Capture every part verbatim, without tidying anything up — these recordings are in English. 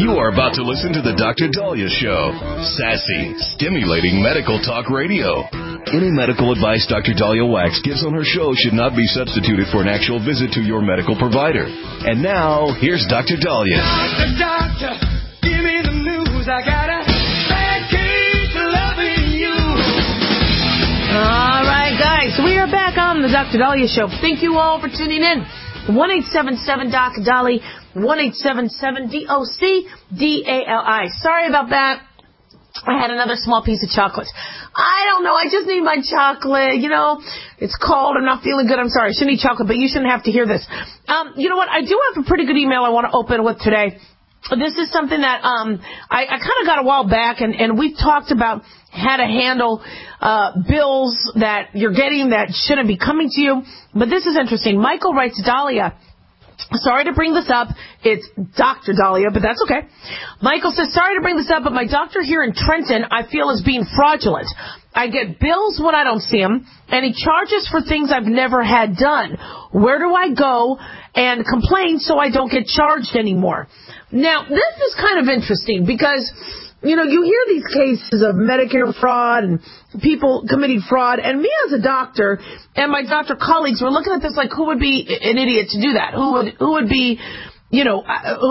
You are about to listen to the Doctor Dahlia Show. Sassy, stimulating medical talk radio. Any medical advice Doctor Dahlia Wax gives on her show should not be substituted for an actual visit to your medical provider. And now, here's Doctor Dahlia. Doctor, doctor, give me the news. I got a bad case of loving you. All right, guys, we are back on the Doctor Dahlia Show. Thank you all for tuning in. one eight seven seven Doc Dolly, one eight seven seven D O C D A L I. Sorry about that. I had another small piece of chocolate. I don't know. I just need my chocolate. You know, it's cold. I'm not feeling good. I'm sorry. I shouldn't eat chocolate, but you shouldn't have to hear this. Um, you know what? I do have a pretty good email I want to open with today. This is something that um, I, I kind of got a while back, and, and we've talked about how to handle uh, bills that you're getting that shouldn't be coming to you. But this is interesting. Michael writes, Dahlia, sorry to bring this up. It's Doctor Dahlia, but that's okay. Michael says, sorry to bring this up, but my doctor here in Trenton, I feel is being fraudulent. I get bills when I don't see him, and he charges for things I've never had done. Where do I go and complain so I don't get charged anymore? Now, this is kind of interesting because, you know, you hear these cases of Medicare fraud and people committing fraud, and me as a doctor and my doctor colleagues were looking at this like, who would be an idiot to do that? Who would, who would be, you know,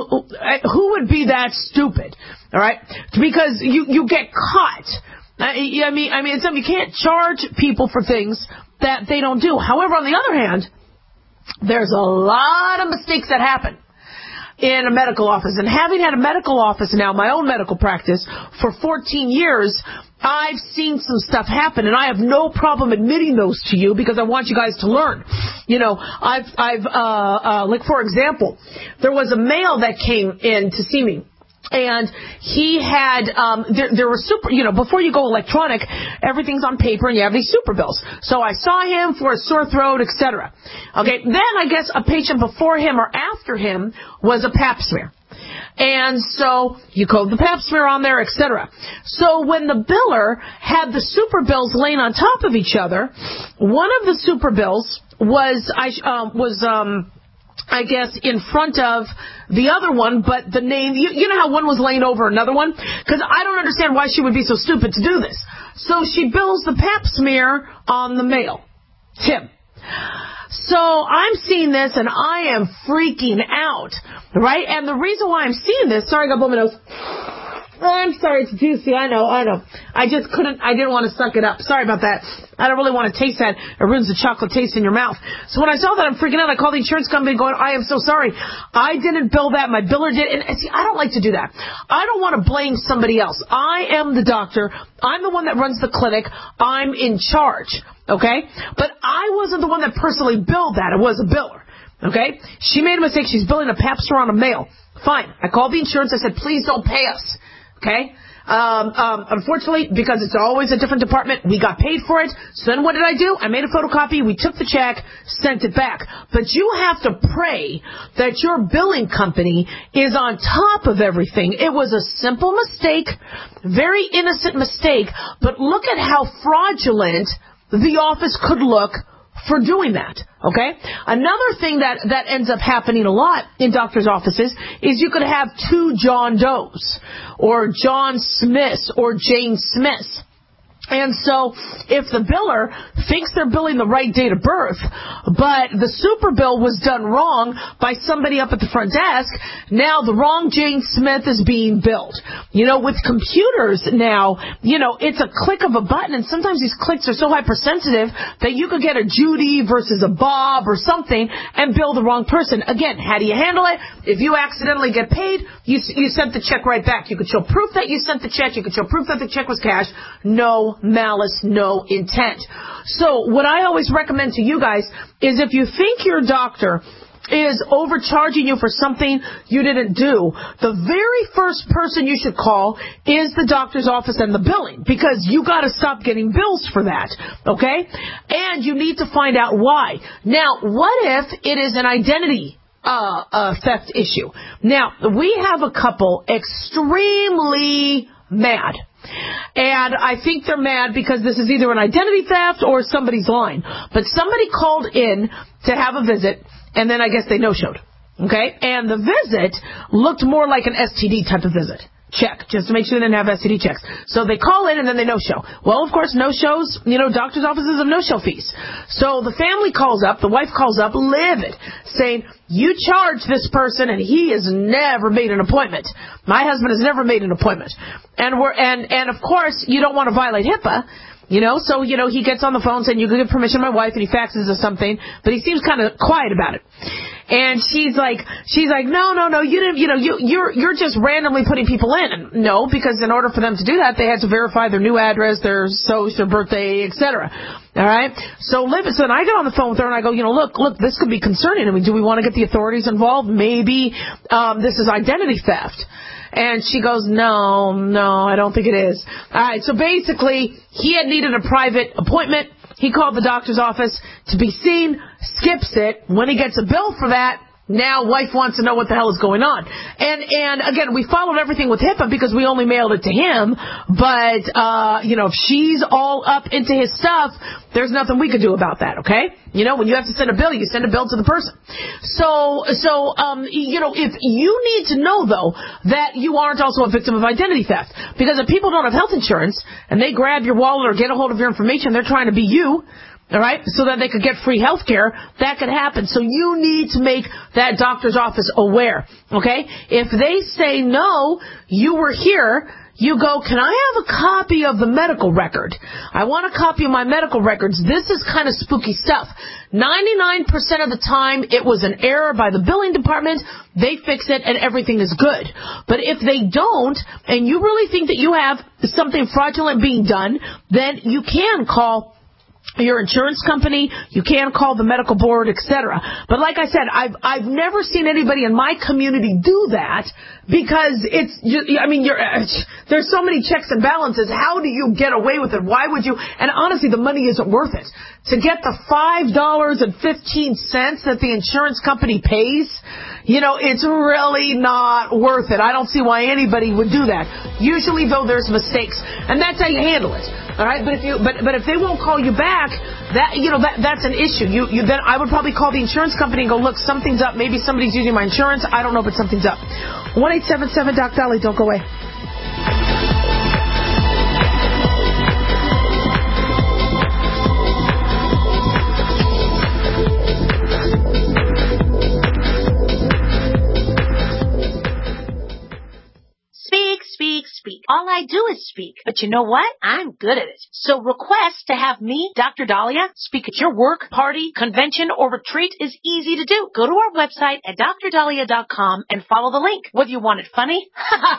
who would be that stupid? All right? Because you, you get caught. I mean, I mean, it's something you can't charge people for things that they don't do. However, on the other hand, there's a lot of mistakes that happen in a medical office. And having had a medical office now, my own medical practice, for fourteen years, I've seen some stuff happen, and I have no problem admitting those to you because I want you guys to learn. You know, I've, I've, uh, uh, like, for example, there was a male that came in to see me. And he had, um, there, there were super, you know, before you go electronic, everything's on paper and you have these super bills. So I saw him for a sore throat, et cetera. Okay, then I guess a patient before him or after him was a pap smear. And so you code the pap smear on there, et cetera. So when the biller had the super bills laying on top of each other, one of the super bills was, I, um, was, um, I guess, in front of the other one, but the name, you, you know how one was laying over another one? Because I don't understand why she would be so stupid to do this. So she bills the pap smear on the male, Tim. So I'm seeing this, and I am freaking out, right? And the reason why I'm seeing this, sorry, I got blow my nose. Oh, I'm sorry, it's juicy. I know, I know. I just couldn't, I didn't want to suck it up. Sorry about that. I don't really want to taste that. It ruins the chocolate taste in your mouth. So when I saw that, I'm freaking out. I called the insurance company going, I am so sorry. I didn't bill that. My biller did. And see, I don't like to do that. I don't want to blame somebody else. I am the doctor. I'm the one that runs the clinic. I'm in charge. Okay? But I wasn't the one that personally billed that. It was a biller. Okay? She made a mistake. She's billing a pap smear on a male. Fine. I called the insurance. I said, please don't pay us. Okay? Um, um, unfortunately, because it's always a different department, we got paid for it. So then what did I do? I made a photocopy. We took the check, sent it back. But you have to pray that your billing company is on top of everything. It was a simple mistake, very innocent mistake, but look at how fraudulent the office could look for doing that, okay? Another thing that, that ends up happening a lot in doctors' offices is you could have two John Does or John Smiths or Jane Smiths. And so if the biller thinks they're billing the right date of birth, but the super bill was done wrong by somebody up at the front desk, now the wrong Jane Smith is being billed. You know, with computers now, you know, it's a click of a button, and sometimes these clicks are so hypersensitive that you could get a Judy versus a Bob or something and bill the wrong person. Again, how do you handle it? If you accidentally get paid, you, you sent the check right back. You could show proof that you sent the check. You could show proof that the check was cashed. No malice, no intent. So what I always recommend to you guys is if you think your doctor is overcharging you for something you didn't do, the very first person you should call is the doctor's office and the billing, because you got to stop getting bills for that, okay? And you need to find out why. Now, what if it is an identity uh, uh, theft issue? Now, we have a couple extremely mad. And I think they're mad because this is either an identity theft or somebody's lying. But somebody called in to have a visit, and then I guess they no-showed. Okay? And the visit looked more like an S T D type of visit. Check, just to make sure they didn't have S T D checks. So they call in and then they no-show. Well, of course, no-shows, you know, doctor's offices have no-show fees. So the family calls up, the wife calls up, livid, saying, you charge this person and he has never made an appointment. My husband has never made an appointment. And we're, and, and of course, you don't want to violate HIPAA. You know, so, you know, he gets on the phone saying, you can give permission to my wife, and he faxes us something, but he seems kind of quiet about it. And she's like, she's like, no, no, no, you didn't, you know, you, you're, you're just randomly putting people in. And no, because in order for them to do that, they had to verify their new address, their social, their birthday, et cetera. All right? So, Liv, so then I get on the phone with her and I go, you know, look, look, this could be concerning. I mean, do we want to get the authorities involved? Maybe, um, this is identity theft. And she goes, no, no, I don't think it is. All right, so basically, he had needed a private appointment. He called the doctor's office to be seen, skips it. When he gets a bill for that, now wife wants to know what the hell is going on. And, and again, we followed everything with HIPAA because we only mailed it to him. But, uh, you know, if she's all up into his stuff, there's nothing we could do about that, okay? You know, when you have to send a bill, you send a bill to the person. So, so, um, you know, if you need to know, though, that you aren't also a victim of identity theft. Because if people don't have health insurance and they grab your wallet or get a hold of your information, they're trying to be you. All right, so that they could get free health care, that could happen. So you need to make that doctor's office aware, okay? If they say, no, you were here, you go, can I have a copy of the medical record? I want a copy of my medical records. This is kind of spooky stuff. ninety-nine percent of the time, it was an error by the billing department. They fix it, and everything is good. But if they don't, and you really think that you have something fraudulent being done, then you can call your insurance company, you can call the medical board, et cetera. But like I said, I've I've never seen anybody in my community do that because it's, you, I mean, you're, there's so many checks and balances. How do you get away with it? Why would you? And honestly, the money isn't worth it. To get the five dollars and fifteen cents that the insurance company pays, you know, it's really not worth it. I don't see why anybody would do that. Usually, though, there's mistakes, and that's how you handle it. All right, but if you, but but if they won't call you back, that you know that that's an issue. You you then I would probably call the insurance company and go, look, something's up. Maybe somebody's using my insurance. I don't know, but something's up. One eight seven seven Doc Dolly. Don't go away. Speak. All I do is speak. But you know what? I'm good at it. So request to have me, Doctor Dahlia, speak at your work, party, convention, or retreat is easy to do. Go to our website at dr dahlia dot com and follow the link. Whether you want it funny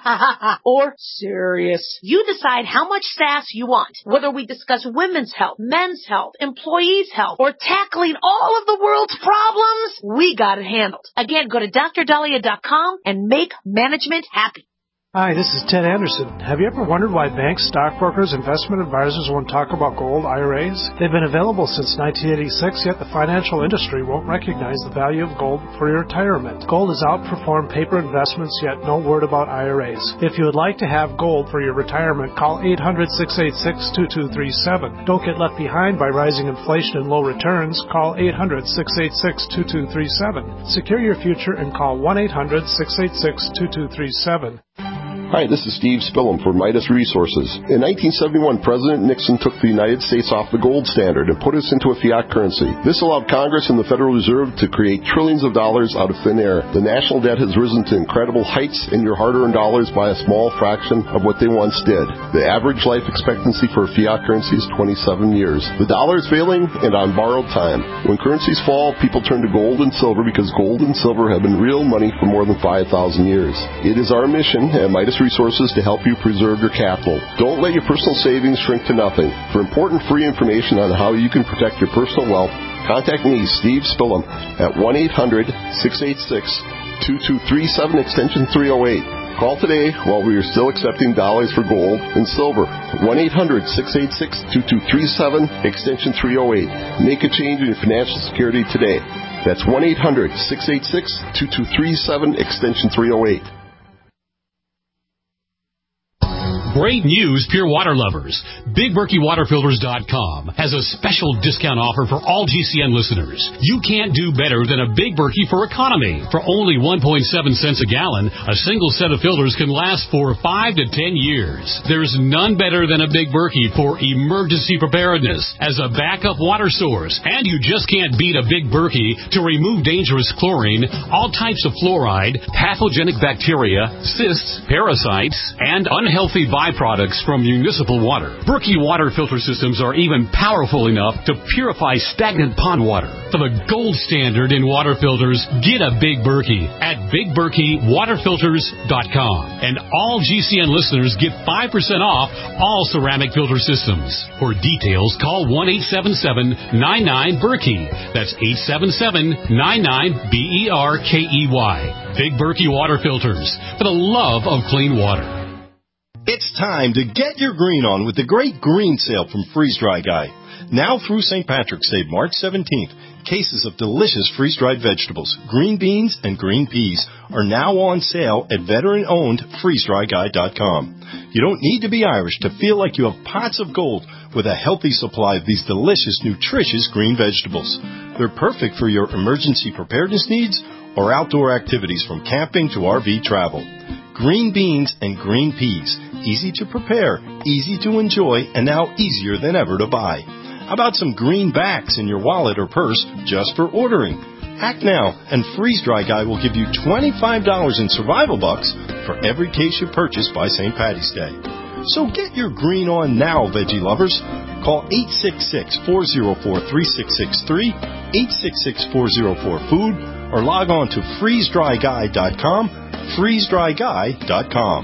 or serious, you decide how much sass you want. Whether we discuss women's health, men's health, employees' health, or tackling all of the world's problems, we got it handled. Again, go to dr dahlia dot com and make management happy. Hi, this is Ted Anderson. Have you ever wondered why banks, stockbrokers, investment advisors won't talk about gold I R As? They've been available since nineteen eighty-six, yet the financial industry won't recognize the value of gold for your retirement. Gold has outperformed paper investments, yet no word about I R As. If you would like to have gold for your retirement, call eight hundred, six eight six, two two three seven. Don't get left behind by rising inflation and low returns. Call eight hundred, six eight six, two two three seven. Secure your future and call one eight hundred, six eight six, two two three seven. Hi, this is Steve Spillum for Midas Resources. In nineteen seventy-one, President Nixon took the United States off the gold standard and put us into a fiat currency. This allowed Congress and the Federal Reserve to create trillions of dollars out of thin air. The national debt has risen to incredible heights, and your hard-earned dollars by a small fraction of what they once did. The average life expectancy for a fiat currency is twenty-seven years. The dollar is failing and on borrowed time. When currencies fall, people turn to gold and silver because gold and silver have been real money for more than five thousand years. It is our mission at Midas Resources to help you preserve your capital. Don't let your personal savings shrink to nothing. For important free information on how you can protect your personal wealth, contact me, Steve Spillum, at one eight hundred, six eight six, two two three seven, extension three oh eight. Call today while we are still accepting dollars for gold and silver. one eight hundred, six eight six, two two three seven, extension three oh eight. Make a change in your financial security today. That's one eight hundred, six eight six, two two three seven, extension three oh eight. Great news, pure water lovers. Big Berkey Water Filters dot com has a special discount offer for all G C N listeners. You can't do better than a Big Berkey for economy. For only one point seven cents a gallon, a single set of filters can last for five to ten years. There's none better than a Big Berkey for emergency preparedness as a backup water source. And you just can't beat a Big Berkey to remove dangerous chlorine, all types of fluoride, pathogenic bacteria, cysts, parasites, and unhealthy byproducts from municipal water. Berkey water filter systems are even powerful enough to purify stagnant pond water. For the gold standard in water filters, get a Big Berkey at Big Berkey Water Filters dot com. And all G C N listeners get five percent off all ceramic filter systems. For details, call one eight seven seven, nine nine, Berkey. That's eight seven seven, nine nine, B E R K E Y. Big Berkey Water Filters, for the love of clean water. It's time to get your green on with the great green sale from Freeze Dry Guy. Now through Saint Patrick's Day, March seventeenth, cases of delicious freeze-dried vegetables, green beans, and green peas are now on sale at veteran-owned freeze dry guy dot com. You don't need to be Irish to feel like you have pots of gold with a healthy supply of these delicious, nutritious green vegetables. They're perfect for your emergency preparedness needs or outdoor activities from camping to R V travel. Green beans and green peas, easy to prepare, easy to enjoy, and now easier than ever to buy. How about some greenbacks in your wallet or purse just for ordering? Act now, and Freeze Dry Guy will give you twenty-five dollars in survival bucks for every case you purchase by Saint Patty's Day. So get your green on now, veggie lovers. Call eight six six, four oh four, three six six three, eight six six, four oh four, food, or log on to freeze dry guy dot com, freeze dry guy dot com.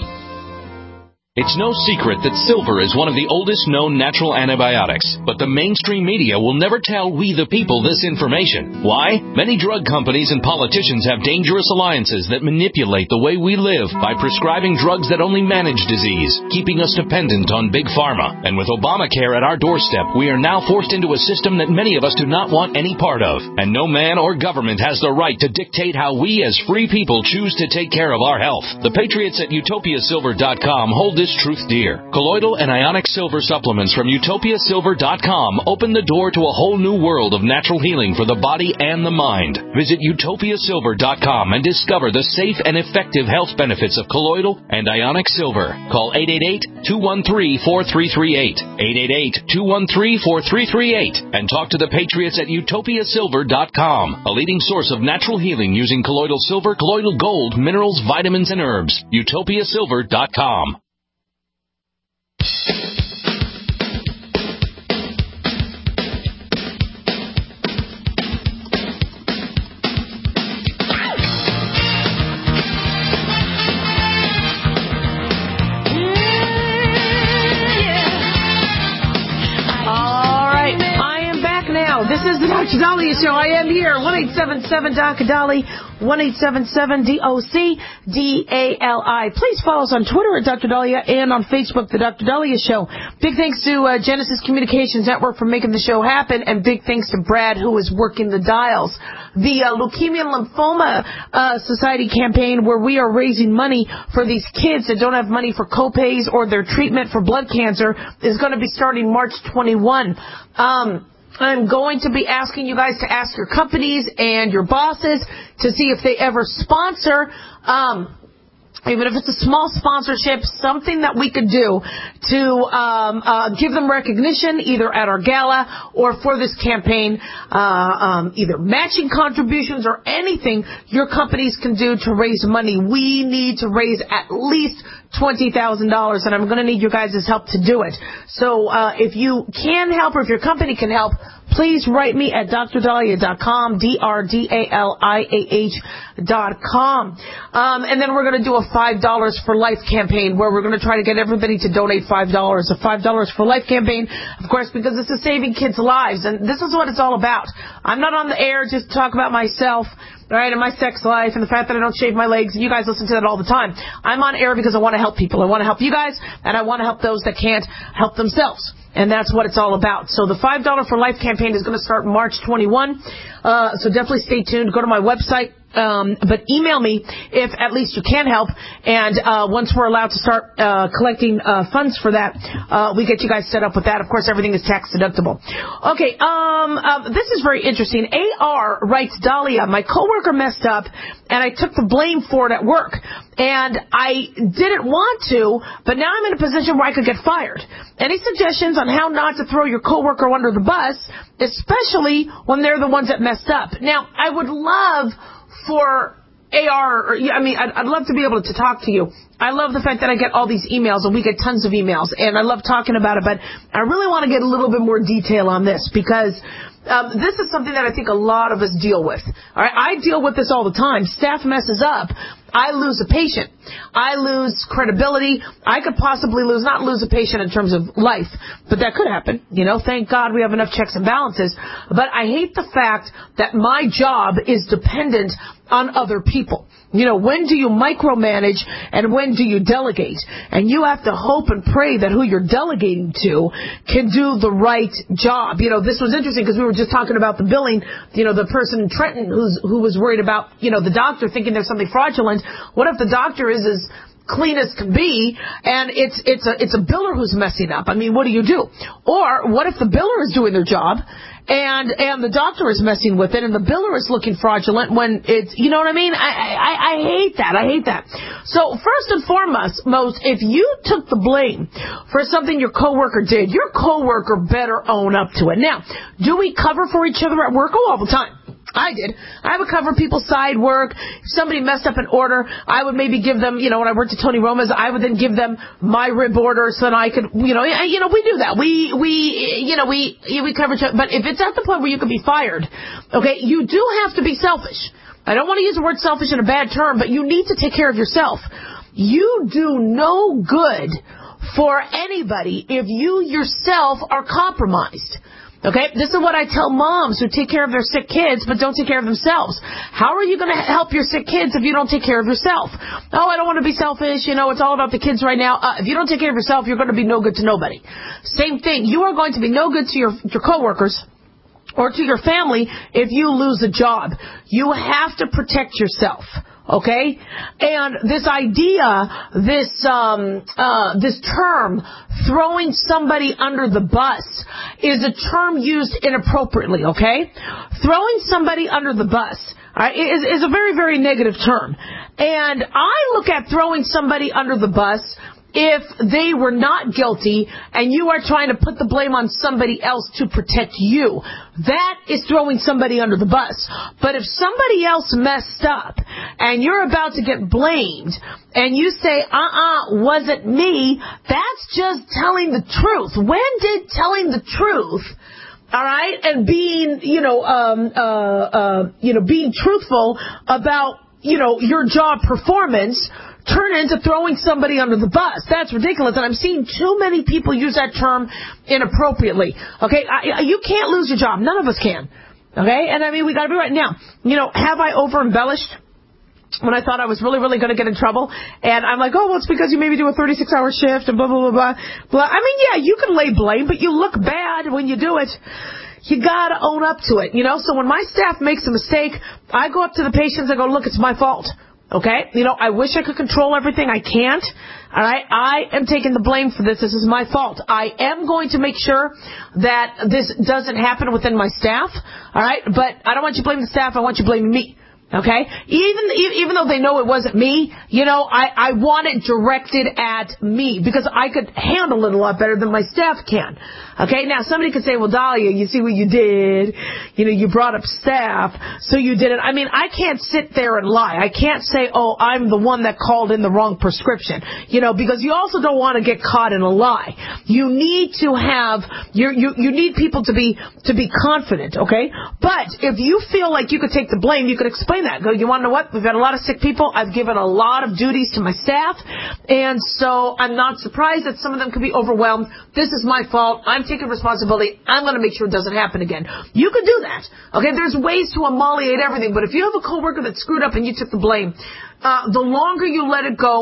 It's no secret that silver is one of the oldest known natural antibiotics, but the mainstream media will never tell we the people this information. Why? Many drug companies and politicians have dangerous alliances that manipulate the way we live by prescribing drugs that only manage disease, keeping us dependent on big pharma. And with Obamacare at our doorstep, we are now forced into a system that many of us do not want any part of. And no man or government has the right to dictate how we as free people choose to take care of our health. The patriots at utopia silver dot com hold this truth dear. Colloidal and ionic silver supplements from utopia silver dot com open the door to a whole new world of natural healing for the body and the mind. Visit utopia silver dot com and discover the safe and effective health benefits of colloidal and ionic silver. Call eight eight eight, two one three, four three three eight, eight eight eight, two one three, four three three eight, and talk to the patriots at utopia silver dot com, a leading source of natural healing using colloidal silver, colloidal gold, minerals, vitamins, and herbs. utopia silver dot com. This is the Doctor Dahlia Show. I am here. one eight seven seven, Doctor Dolly. one eight seven seven, D O C D A L I. Please follow us on Twitter at Doctor Dahlia and on Facebook, The Doctor Dahlia Show. Big thanks to uh, Genesis Communications Network for making the show happen, and big thanks to Brad, who is working the dials. The uh, Leukemia and Lymphoma uh, Society campaign, where we are raising money for these kids that don't have money for co-pays or their treatment for blood cancer, is going to be starting March twenty-first. Um... I'm going to be asking you guys to ask your companies and your bosses to see if they ever sponsor, um, even if it's a small sponsorship, something that we could do to um, uh, give them recognition either at our gala or for this campaign, uh, um, either matching contributions or anything your companies can do to raise money. We need to raise at least twenty thousand dollars, and I'm going to need you guys' help to do it. So uh, if you can help or if your company can help, please write me at dr dahlia dot com, D R D A L I A H dot com. Um, and then we're going to do a five dollars for life campaign where we're going to try to get everybody to donate five dollars. A five dollars for life campaign, of course, because this is saving kids' lives, and this is what it's all about. I'm not on the air just to talk about myself, right, and my sex life and the fact that I don't shave my legs, and you guys listen to that all the time. I'm on air because I want to help people. I want to help you guys, and I want to help those that can't help themselves. And that's what it's all about. So the five dollars for life campaign is going to start March twenty-first. Uh, so definitely stay tuned. Go to my website, Um, but email me if at least you can help. And uh, once we're allowed to start uh, collecting uh, funds for that, uh, we get you guys set up with that. Of course, everything is tax deductible. Okay, um, uh, this is very interesting. A R writes, Dahlia, my coworker messed up, and I took the blame for it at work. And I didn't want to, but now I'm in a position where I could get fired. Any suggestions on how not to throw your coworker under the bus, especially when they're the ones that messed up? Now, I would love for A R, or, I mean, I'd, I'd love to be able to talk to you. I love the fact that I get all these emails, and we get tons of emails, and I love talking about it, but I really want to get a little bit more detail on this, because um, this is something that I think a lot of us deal with. All right, I deal with this all the time. Staff messes up. I lose a patient. I lose credibility. I could possibly lose, not lose a patient in terms of life, but that could happen. You know, thank God we have enough checks and balances. But I hate the fact that my job is dependent on other people. You know, when do you micromanage and when do you delegate? And you have to hope and pray that who you're delegating to can do the right job. You know, this was interesting because we were just talking about the billing, you know, the person in Trenton who's, who was worried about, you know, the doctor thinking there's something fraudulent. What if the doctor is as clean as can be, and it's it's a it's a biller who's messing up? I mean, what do you do? Or what if the biller is doing their job, and and the doctor is messing with it, and the biller is looking fraudulent when it's, you know what I mean? I I, I hate that. I hate that. So first and foremost, most if you took the blame for something your coworker did, your coworker better own up to it. Now, do we cover for each other at work? Oh, all the time. I did. I would cover people's side work. If somebody messed up an order, I would maybe give them, you know, when I worked at Tony Roma's, I would then give them my rib order so that I could, you know, you know, we do that. We, we, you know, we, we cover, but if it's at the point where you could be fired, okay, you do have to be selfish. I don't want to use the word selfish in a bad term, but you need to take care of yourself. You do no good for anybody if you yourself are compromised. Okay, this is what I tell moms who take care of their sick kids but don't take care of themselves. How are you going to help your sick kids if you don't take care of yourself? Oh, I don't want to be selfish. You know, it's all about the kids right now. Uh, if you don't take care of yourself, you're going to be no good to nobody. Same thing. You are going to be no good to your, your coworkers or to your family if you lose a job. You have to protect yourself. Okay? And this idea, this, um, uh, this term, throwing somebody under the bus, is a term used inappropriately, okay? Throwing somebody under the bus, all right, is, is a very, very negative term. And I look at throwing somebody under the bus if they were not guilty and you are trying to put the blame on somebody else to protect you. That is throwing somebody under the bus. But if somebody else messed up and you're about to get blamed and you say, uh-uh, wasn't me, that's just telling the truth. When did telling the truth, all right, and being, you know, um, uh, uh, you know, being truthful about, you know, your job performance turn into throwing somebody under the bus? That's ridiculous, and I'm seeing too many people use that term inappropriately. Okay, I, you can't lose your job. None of us can. Okay, and I mean, we got to be right. Now, you know, have I over-embellished when I thought I was really, really going to get in trouble? And I'm like, oh, well, it's because you maybe do a thirty-six hour shift and blah, blah, blah, blah, blah. I mean, yeah, you can lay blame, but you look bad when you do it. You gotta own up to it, you know? So when my staff makes a mistake, I go up to the patients and go, look, it's my fault. Okay? You know, I wish I could control everything. I can't. All right? I am taking the blame for this. This is my fault. I am going to make sure that this doesn't happen within my staff. All right? But I don't want you blaming the staff. I want you blaming me. Okay? Even even though they know it wasn't me, you know, I, I want it directed at me because I could handle it a lot better than my staff can. Okay? Now, somebody could say, well, Dahlia, you see what you did. You know, you brought up staff, so you did it. I mean, I can't sit there and lie. I can't say, oh, I'm the one that called in the wrong prescription. You know, because you also don't want to get caught in a lie. You need to have, you you you need people to be, to be confident, okay? But if you feel like you could take the blame, you could explain that. Go, you want to know what? We've got a lot of sick people. I've given a lot of duties to my staff, and so I'm not surprised that some of them could be overwhelmed. This is my fault. I'm taking responsibility. I'm going to make sure it doesn't happen again. You could do that. Okay, there's ways to ameliorate everything, but if you have a coworker that screwed up and you took the blame, uh, the longer you let it go,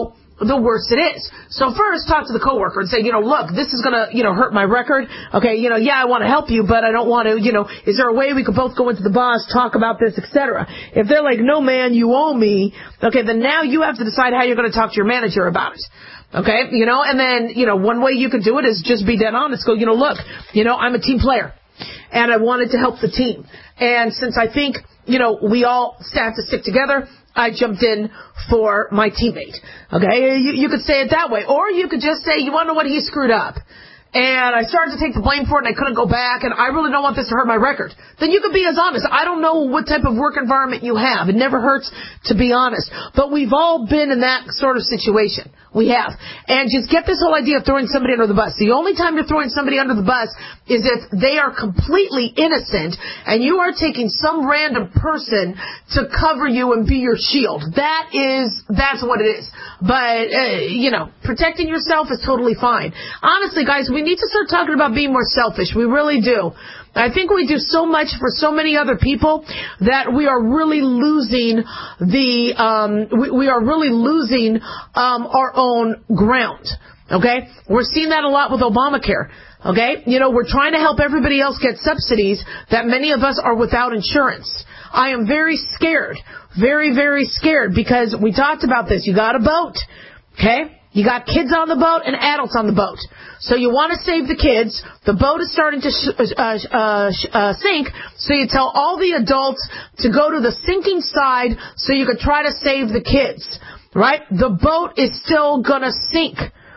the worse it is. So first, talk to the coworker and say, you know, look, this is going to, you know, hurt my record. Okay, you know, yeah, I want to help you, but I don't want to, you know, is there a way we could both go into the boss, talk about this, et cetera? If they're like, no, man, you owe me, okay, then now you have to decide how you're going to talk to your manager about it. Okay, you know, and then, you know, one way you could do it is just be dead honest. Go, you know, look, you know, I'm a team player, and I wanted to help the team. And since I think, you know, we all have to stick together, I jumped in for my teammate. Okay, you, you could say it that way. Or you could just say, you want to know what, he screwed up. And I started to take the blame for it, and I couldn't go back, and I really don't want this to hurt my record. Then you could be as honest. I don't know what type of work environment you have. It never hurts to be honest. But we've all been in that sort of situation. We have. And just get this whole idea of throwing somebody under the bus. The only time you're throwing somebody under the bus is if they are completely innocent and you are taking some random person to cover you and be your shield. That is, that's what it is. But, uh, you know, protecting yourself is totally fine. Honestly, guys, we need to start talking about being more selfish. We really do. I think we do so much for so many other people that we are really losing the, um, we, we are really losing, um, our own ground. Okay? We're seeing that a lot with Obamacare. Okay? You know, we're trying to help everybody else get subsidies that many of us are without insurance. I am very scared. Very, very scared because we talked about this. You got a boat. Okay? You got kids on the boat and adults on the boat. So you want to save the kids. The boat is starting to sh- uh, uh, uh, sink. So you tell all the adults to go to the sinking side so you could try to save the kids. Right? The boat is still going to sink.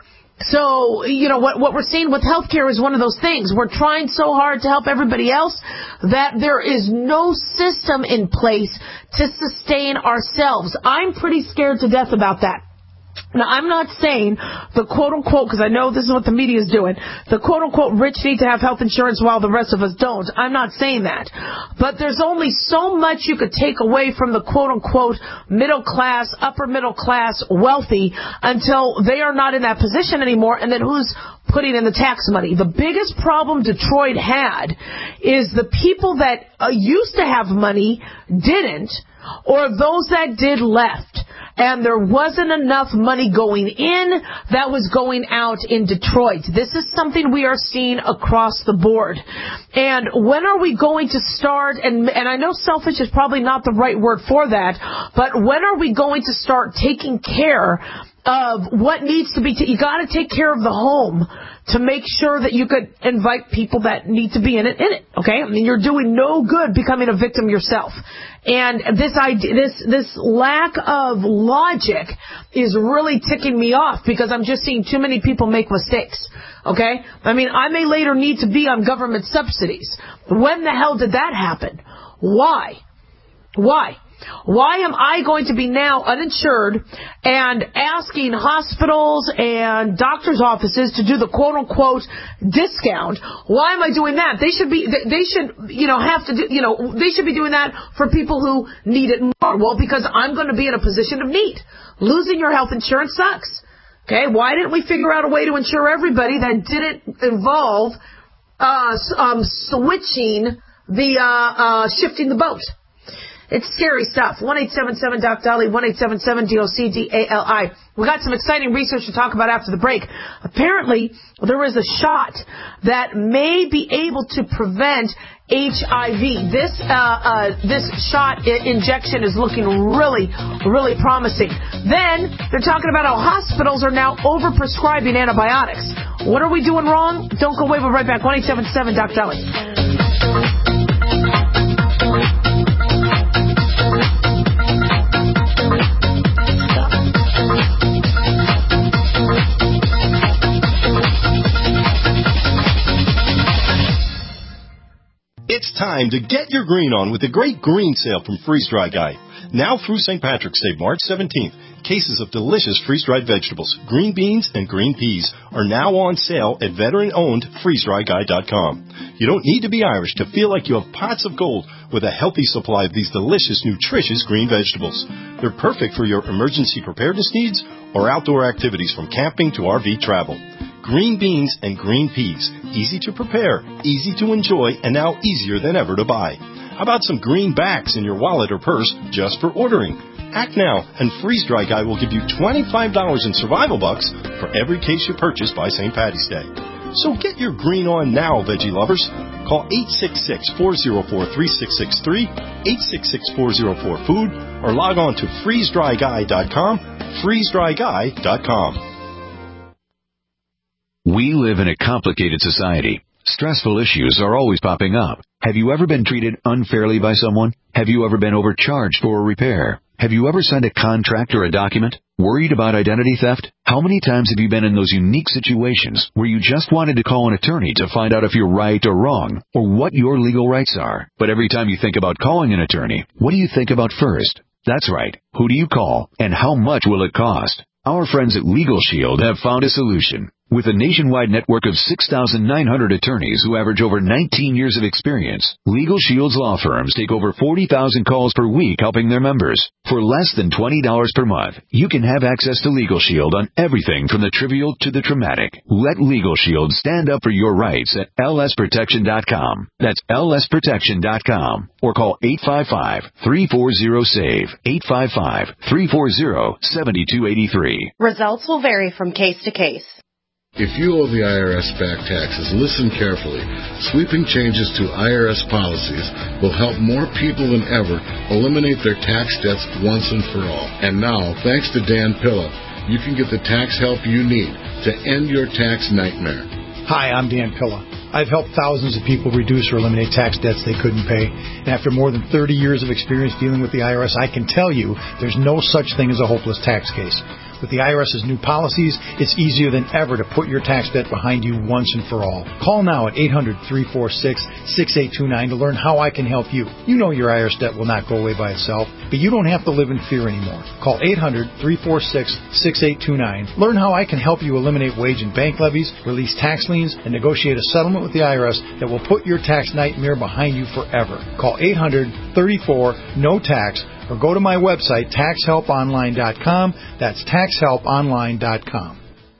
So, you know, what, what we're seeing with healthcare is one of those things. We're trying so hard to help everybody else that there is no system in place to sustain ourselves. I'm pretty scared to death about that. Now, I'm not saying the quote-unquote, because I know this is what the media is doing, the quote-unquote rich need to have health insurance while the rest of us don't. I'm not saying that. But there's only so much you could take away from the quote-unquote middle-class, upper-middle-class wealthy until they are not in that position anymore, and then who's putting in the tax money? The biggest problem Detroit had is the people that uh, used to have money didn't, or those that did left. And there wasn't enough money going in that was going out in Detroit. This is something we are seeing across the board. And when are we going to start, and, and I know selfish is probably not the right word for that, but when are we going to start taking care of what needs to be, t- you got to take care of the home to make sure that you could invite people that need to be in it, in it, okay? I mean, you're doing no good becoming a victim yourself. And this idea, this, this lack of logic is really ticking me off because I'm just seeing too many people make mistakes, okay? I mean, I may later need to be on government subsidies. When the hell did that happen? Why? Why? Why am I going to be now uninsured and asking hospitals and doctors' offices to do the quote-unquote discount? Why am I doing that? They should be, they should, you know, have to do, you know, they should be doing that for people who need it more. Well, because I'm going to be in a position of need. Losing your health insurance sucks. Okay, why didn't we figure out a way to insure everybody that didn't involve uh, um, switching the, uh, uh, shifting the boat? It's scary stuff. one eight seven seven Doc Dolly, one eight seven seven D O C D A L I. We got some exciting research to talk about after the break. Apparently, there is a shot that may be able to prevent H I V. This uh, uh, this shot I- injection is looking really, really promising. Then, they're talking about how hospitals are now overprescribing antibiotics. What are we doing wrong? Don't go away. We'll be right back. one eight seven seven Doc Dolly. It's time to get your green on with the great green sale from Freeze Dry Guy. Now through Saint Patrick's Day, March seventeenth, cases of delicious freeze-dried vegetables, green beans, and green peas are now on sale at veteran-owned freeze dry guy dot com. You don't need to be Irish to feel like you have pots of gold with a healthy supply of these delicious, nutritious green vegetables. They're perfect for your emergency preparedness needs or outdoor activities from camping to R V travel. Green beans and green peas, easy to prepare, easy to enjoy, and now easier than ever to buy. How about some greenbacks in your wallet or purse just for ordering? Act now, and Freeze Dry Guy will give you twenty-five dollars in survival bucks for every case you purchase by Saint Patty's Day. So get your green on now, veggie lovers. Call eight six six, four oh four, three six six three, eight six six, four oh four, food, or log on to freeze dry guy dot com, freeze dry guy dot com. We live in a complicated society. Stressful issues are always popping up. Have you ever been treated unfairly by someone? Have you ever been overcharged for a repair? Have you ever signed a contract or a document? Worried about identity theft? How many times have you been in those unique situations where you just wanted to call an attorney to find out if you're right or wrong, or what your legal rights are? But every time you think about calling an attorney, what do you think about first? That's right. Who do you call, and how much will it cost? Our friends at Legal Shield have found a solution. With a nationwide network of six thousand nine hundred attorneys who average over nineteen years of experience, Legal Shield's law firms take over forty thousand calls per week helping their members. For less than twenty dollars per month, you can have access to Legal Shield on everything from the trivial to the traumatic. Let Legal Shield stand up for your rights at L S protection dot com. That's L S protection dot com. Or call eight five five, three four zero, S A V E, eight five five, three four zero, seven two eight three. Results will vary from case to case. If you owe the I R S back taxes, listen carefully. Sweeping changes to I R S policies will help more people than ever eliminate their tax debts once and for all. And now, thanks to Dan Pilla, you can get the tax help you need to end your tax nightmare. Hi, I'm Dan Pilla. I've helped thousands of people reduce or eliminate tax debts they couldn't pay. And after more than thirty years of experience dealing with the I R S, I can tell you there's no such thing as a hopeless tax case. With the I R S's new policies, it's easier than ever to put your tax debt behind you once and for all. Call now at eight hundred, three four six, six eight two nine to learn how I can help you. You know your I R S debt will not go away by itself, but you don't have to live in fear anymore. Call eight hundred, three four six, six eight two nine. Learn how I can help you eliminate wage and bank levies, release tax liens, and negotiate a settlement with the I R S that will put your tax nightmare behind you forever. Call eight hundred, thirty-four, N O T A X or go to my website, tax help online dot com. That's tax help online dot com.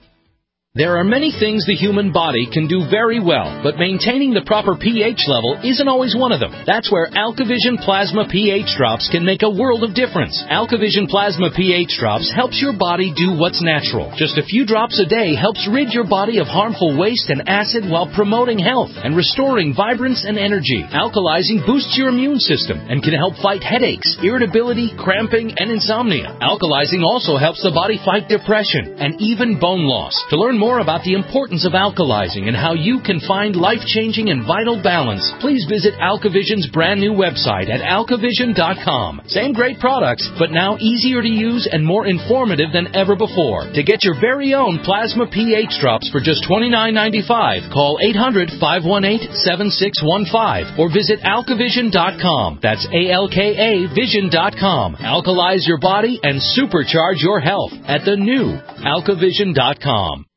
There are many things the human body can do very well, but maintaining the proper pH level isn't always one of them. That's where AlkaVision Plasma pH Drops can make a world of difference. AlkaVision Plasma pH Drops helps your body do what's natural. Just a few drops a day helps rid your body of harmful waste and acid while promoting health and restoring vibrance and energy. Alkalizing boosts your immune system and can help fight headaches, irritability, cramping, and insomnia. Alkalizing also helps the body fight depression and even bone loss. To learn more more about the importance of alkalizing and how you can find life-changing and vital balance, please visit AlkaVision's brand new website at alka vision dot com. Same great products, but now easier to use and more informative than ever before. To get your very own Plasma pH Drops for just twenty-nine ninety-five, call eight hundred, five one eight, seven six one five or visit alka vision dot com. That's A L K A vision dot com. Alkalize your body and supercharge your health at the new alka vision dot com.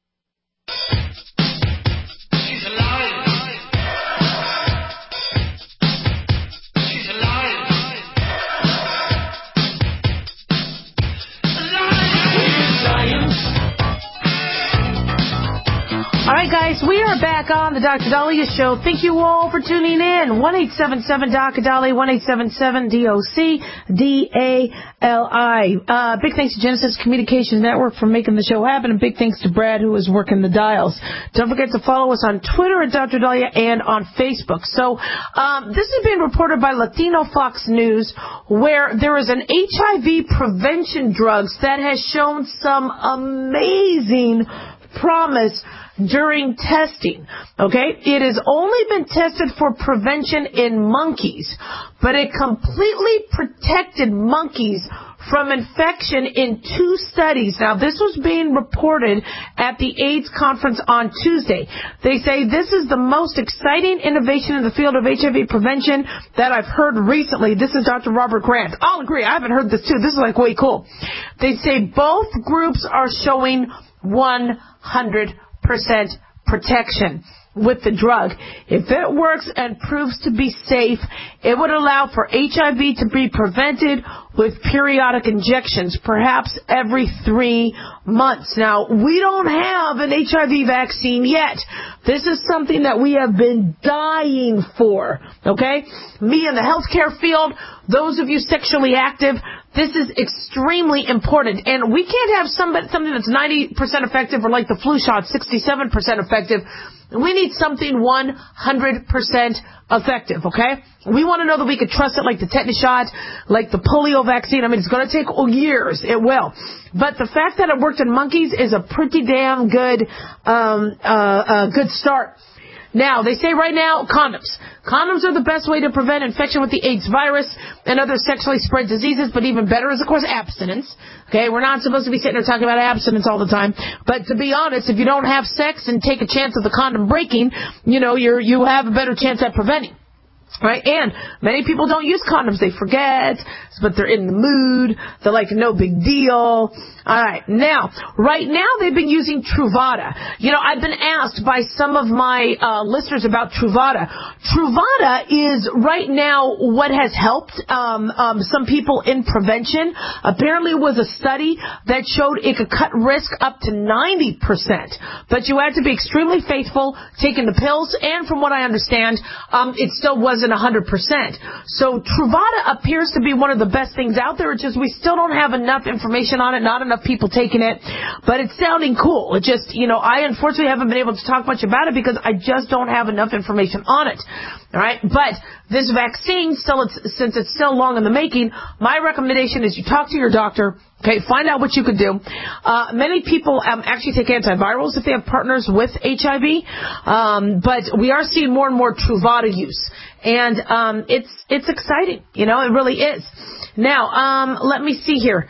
All right, guys, we are back on the Doctor Dahlia Show. Thank you all for tuning in. one eight seven seven D O C Dahlia, one eight seven seven D O C D A L I. Uh, big thanks to Genesis Communications Network for making the show happen, and big thanks to Brad, who is working the dials. Don't forget to follow us on Twitter at Doctor Dahlia and on Facebook. So um, this is being reported by Latino Fox News, where there is an H I V prevention drugs that has shown some amazing promise during testing. Okay? It has only been tested for prevention in monkeys, but it completely protected monkeys from infection in two studies. Now, this was being reported at the AIDS conference on Tuesday. They say this is the most exciting innovation in the field of H I V prevention that I've heard recently. This is Doctor Robert Grant. I'll agree. I haven't heard this too. This is like way cool. They say both groups are showing one hundred percent protection with the drug. If it works and proves to be safe, it would allow for H I V to be prevented with periodic injections, perhaps every three months. Now, we don't have an H I V vaccine yet. This is something that we have been dying for, okay? Me in the healthcare field, those of you sexually active, this is extremely important. And we can't have somebody, something that's ninety percent effective or like the flu shot, sixty-seven percent effective. We need something one hundred percent effective, okay? We want to know that we could trust it like the tetanus shot, like the polio vaccine. I mean, it's going to take years. It will. But the fact that it worked in monkeys is a pretty damn good, um, uh, uh, good start. Now, they say right now, condoms. Condoms are the best way to prevent infection with the AIDS virus and other sexually spread diseases, but even better is, of course, abstinence. Okay, we're not supposed to be sitting there talking about abstinence all the time. But to be honest, if you don't have sex and take a chance of the condom breaking, you know, you're, you have a better chance at preventing. Right? And many people don't use condoms. They forget, but they're in the mood. They're like, no big deal. All right. Now, right now they've been using Truvada. You know, I've been asked by some of my uh, listeners about Truvada. Truvada is right now what has helped um, um, some people in prevention. Apparently it was a study that showed it could cut risk up to ninety percent. But you had to be extremely faithful taking the pills. And from what I understand, um, it still wasn't one hundred percent. So Truvada appears to be one of the best things out there. It's just we still don't have enough information on it, not enough people taking it, but it's sounding cool. It just, you know, I unfortunately haven't been able to talk much about it because I just don't have enough information on it. All right, but this vaccine, still, it's, since it's still long in the making, my recommendation is you talk to your doctor. Okay, find out what you could do. Uh, many people um, actually take antivirals if they have partners with H I V, um, but we are seeing more and more Truvada use, and um, it's it's exciting. You know, it really is. Now, um, let me see here.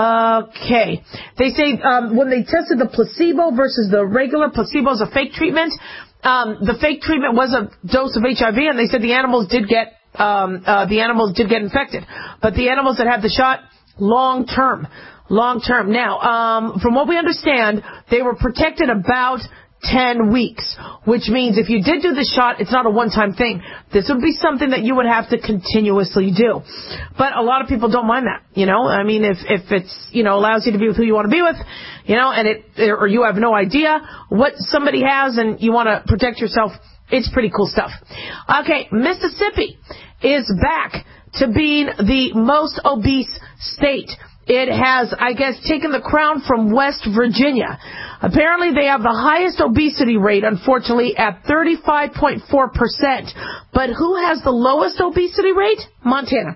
Okay, they say um, when they tested the placebo versus the regular placebo is a fake treatment. Um, the fake treatment was a dose of H I V, and they said the animals did get um, uh, the animals did get infected, but the animals that had the shot. Long term. Long term. Now, um, from what we understand, they were protected about ten weeks, which means if you did do the shot, it's not a one-time thing. This would be something that you would have to continuously do. But a lot of people don't mind that, you know. I mean, if, if it's, you know, allows you to be with who you want to be with, you know, and it, or you have no idea what somebody has and you want to protect yourself, it's pretty cool stuff. Okay, Mississippi is back to being the most obese state. It has, I guess, taken the crown from West Virginia. Apparently, they have the highest obesity rate, unfortunately, at thirty-five point four percent. But who has the lowest obesity rate? Montana,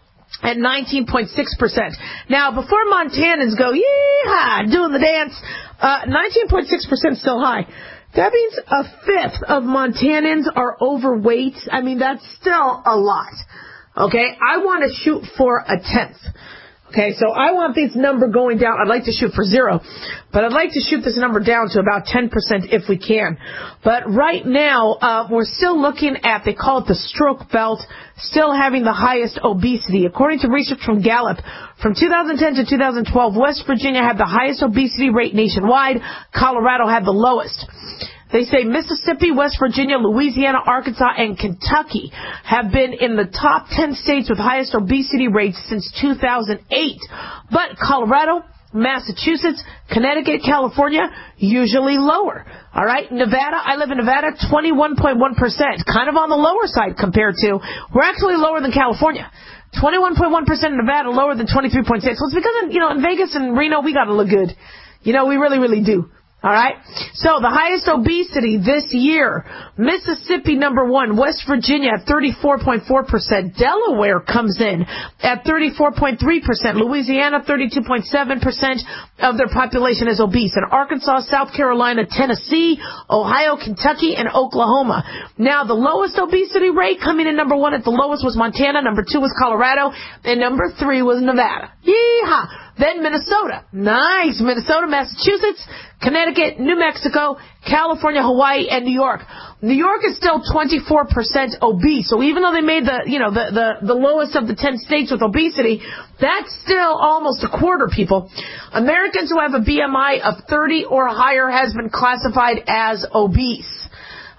at nineteen point six percent. Now, before Montanans go, yee-haw, doing the dance, uh, nineteen point six percent is still high. That means a fifth of Montanans are overweight. I mean, that's still a lot. Okay, I want to shoot for a tenth. Okay, so I want this number going down. I'd like to shoot for zero, but I'd like to shoot this number down to about ten percent if we can. But right now, uh, we're still looking at, they call it the stroke belt, still having the highest obesity. According to research from Gallup, from two thousand ten to two thousand twelve, West Virginia had the highest obesity rate nationwide. Colorado had the lowest. They say Mississippi, West Virginia, Louisiana, Arkansas, and Kentucky have been in the top ten states with highest obesity rates since two thousand eight. But Colorado, Massachusetts, Connecticut, California, usually lower. All right, Nevada, I live in Nevada, twenty-one point one percent, kind of on the lower side compared to, we're actually lower than California. twenty-one point one percent in Nevada, lower than twenty-three point six. Well, it's because, you know, in Vegas and Reno, we got to look good. You know, we really, really do. All right. So the highest obesity this year, Mississippi number one, West Virginia at thirty-four point four percent. Delaware comes in at thirty-four point three percent. Louisiana, thirty-two point seven percent of their population is obese. And Arkansas, South Carolina, Tennessee, Ohio, Kentucky, and Oklahoma. Now the lowest obesity rate coming in number one at the lowest was Montana. Number two was Colorado. And number three was Nevada. Yeehaw. Then Minnesota. Nice. Minnesota, Massachusetts, Connecticut, New Mexico, California, Hawaii, and New York. New York is still twenty-four percent obese. So even though they made the, you know, the, the, the lowest of the ten states with obesity, that's still almost a quarter, people. Americans who have a B M I of thirty or higher has been classified as obese.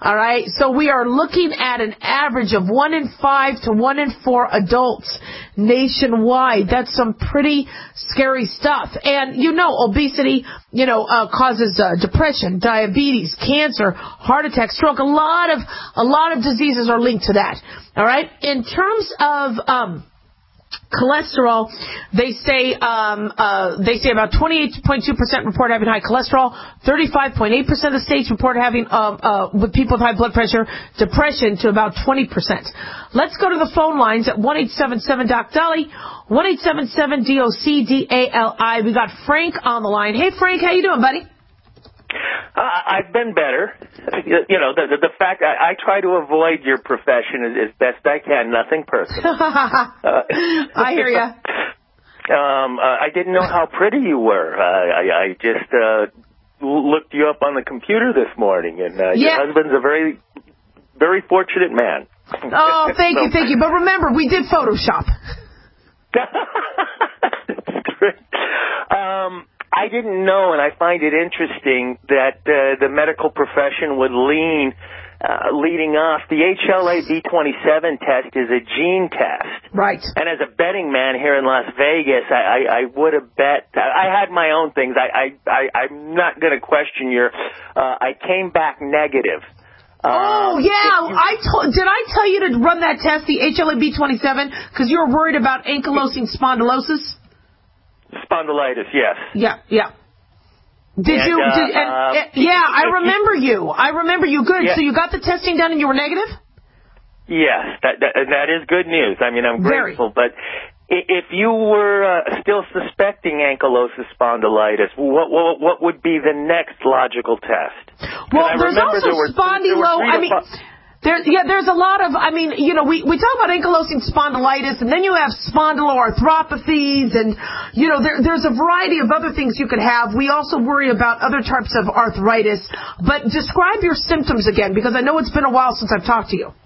All right, so we are looking at an average of one in five to one in four adults nationwide. That's some pretty scary stuff. And you know, obesity, you know, uh, causes uh, depression, diabetes, cancer, heart attack, stroke. A lot of a lot of diseases are linked to that. All right. In terms of um, cholesterol, they say um, uh, they say about twenty-eight point two percent report having high cholesterol. thirty-five point eight percent of the states report having uh, uh, with people with high blood pressure, depression to about twenty percent. Let's go to the phone lines at one eight seven seven Doc Dolly, one eight seven seven D O C D A L I. We got Frank on the line. Hey, Frank, how you doing, buddy? Uh, I've been better. You know, the, the, the fact I, I try to avoid your profession as, as best I can. Nothing personal. uh, I hear you. Um, uh, I didn't know how pretty you were. Uh, I, I just uh, looked you up on the computer this morning, and uh, yeah. your husband's a very, very fortunate man. Oh, thank so, you, thank you. But remember, we did Photoshop. um. I didn't know, and I find it interesting that uh, the medical profession would lean, uh, leading off. The H L A B twenty-seven test is a gene test. Right. And as a betting man here in Las Vegas, I, I, I would have bet. I had my own things. I, I, I, I'm not going to question your. Uh, I came back negative. Oh, um, yeah. you, I told, did I tell you to run that test, the H L A B twenty-seven, because you were worried about ankylosing spondylosis? Spondylitis, yes. Yeah, yeah. Did and, you? Uh, did, and, uh, uh, yeah, I remember you. I remember you. Good. Yeah. So you got the testing done and you were negative? Yes, that that, that is good news. I mean, I'm Very. grateful. But if you were uh, still suspecting ankylosing spondylitis, what, what what would be the next logical test? Well, I there's also there were, spondylo. there were I mean. There, yeah, there's a lot of, I mean, you know, we, we talk about ankylosing spondylitis, and then you have spondyloarthropathies, and, you know, there, there's a variety of other things you could have. We also worry about other types of arthritis. But describe your symptoms again, because I know it's been a while since I've talked to you.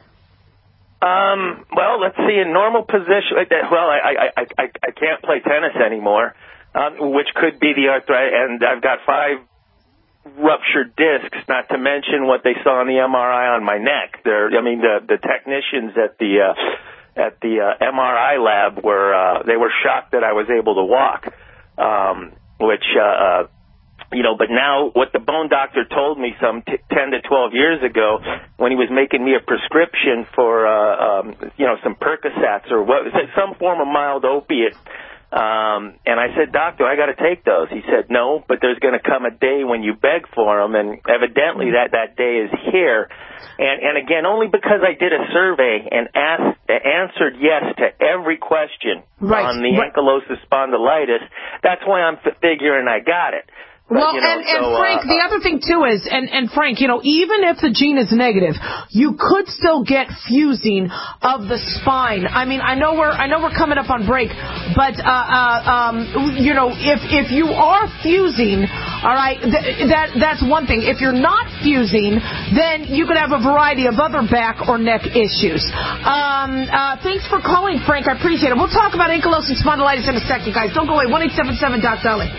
Um, well, let's see, in normal position, well, I, I, I, I, I can't play tennis anymore, um, which could be the arthritis, and I've got five ruptured discs, not to mention what they saw on the M R I on my neck. They're, I mean, the the technicians at the uh, at the uh, M R I lab were uh, they were shocked that I was able to walk, um, which uh, uh, you know. But now, what the bone doctor told me some t- ten to twelve years ago, when he was making me a prescription for uh, um, you know some Percocets or what, some form of mild opiate. Um, and I said, doctor, I got to take those. He said, no, but there's going to come a day when you beg for them, and evidently that, that day is here. And, and again, only because I did a survey and asked, answered yes to every question right. on the right. ankylosing spondylitis, that's why I'm f- figuring I got it. But, well, you know, and, and so, Frank, uh, the other thing, too, is, and, and Frank, you know, even if the gene is negative, you could still get fusing of the spine. I mean, I know we're, I know we're coming up on break, but, uh, uh, um, you know, if, if you are fusing, all right, th- that, that's one thing. If you're not fusing, then you could have a variety of other back or neck issues. Um, uh, thanks for calling, Frank. I appreciate it. We'll talk about ankylosing spondylitis in a second, guys. Don't go away. one eight seven seven Doc Dolly.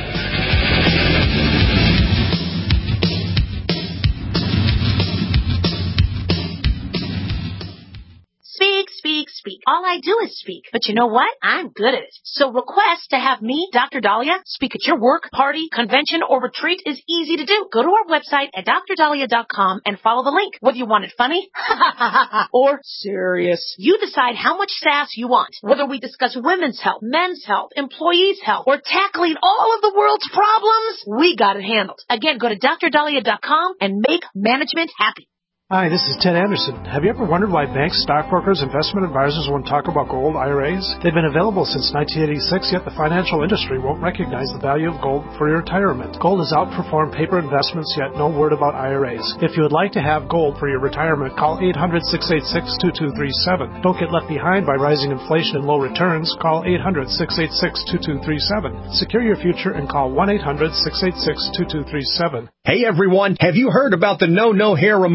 Speak, speak, speak. All I do is speak. But you know what? I'm good at it. So request to have me, Doctor Dahlia, speak at your work, party, convention, or retreat is easy to do. Go to our website at dr dahlia dot com and follow the link. Whether you want it funny or serious, you decide how much sass you want. Whether we discuss women's health, men's health, employees' health, or tackling all of the world's problems, we got it handled. Again, go to dr dahlia dot com and make management happy. Hi, this is Ted Anderson. Have you ever wondered why banks, stockbrokers, investment advisors won't talk about gold I R As? They've been available since nineteen eighty-six, yet the financial industry won't recognize the value of gold for your retirement. Gold has outperformed paper investments, yet no word about I R As. If you would like to have gold for your retirement, call eight hundred, six eight six, two two three seven. Don't get left behind by rising inflation and low returns. Call eight hundred, six eight six, two two three seven. Secure your future and call one eight hundred, six eight six, two two three seven. Hey everyone, have you heard about the No No Hair Removal device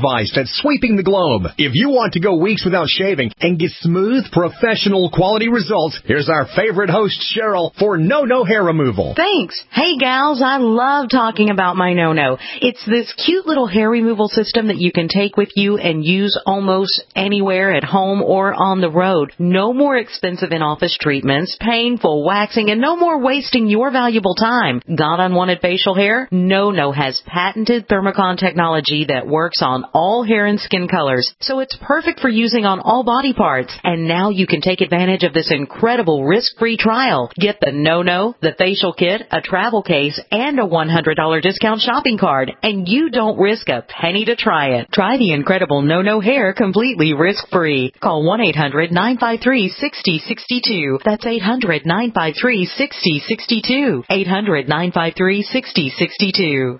device that's sweeping the globe. If you want to go weeks without shaving and get smooth, professional quality results, here's our favorite host, Cheryl, for No No Hair Removal. Thanks. Hey, gals, I love talking about my No No. It's this cute little hair removal system that you can take with you and use almost anywhere at home or on the road. No more expensive in-office treatments, painful waxing, and no more wasting your valuable time. Got unwanted facial hair? No No has patented Thermocon technology that works on all hair and skin colors, so it's perfect for using on all body parts. And now you can take advantage of this incredible risk-free trial. Get the No No, the facial kit, a travel case, and a one hundred dollars discount shopping card, and you don't risk a penny to try it. Try the incredible No No hair completely risk-free. Call one eight hundred nine five three six zero six two. That's eight hundred nine five three six zero six two. eight hundred nine five three six zero six two.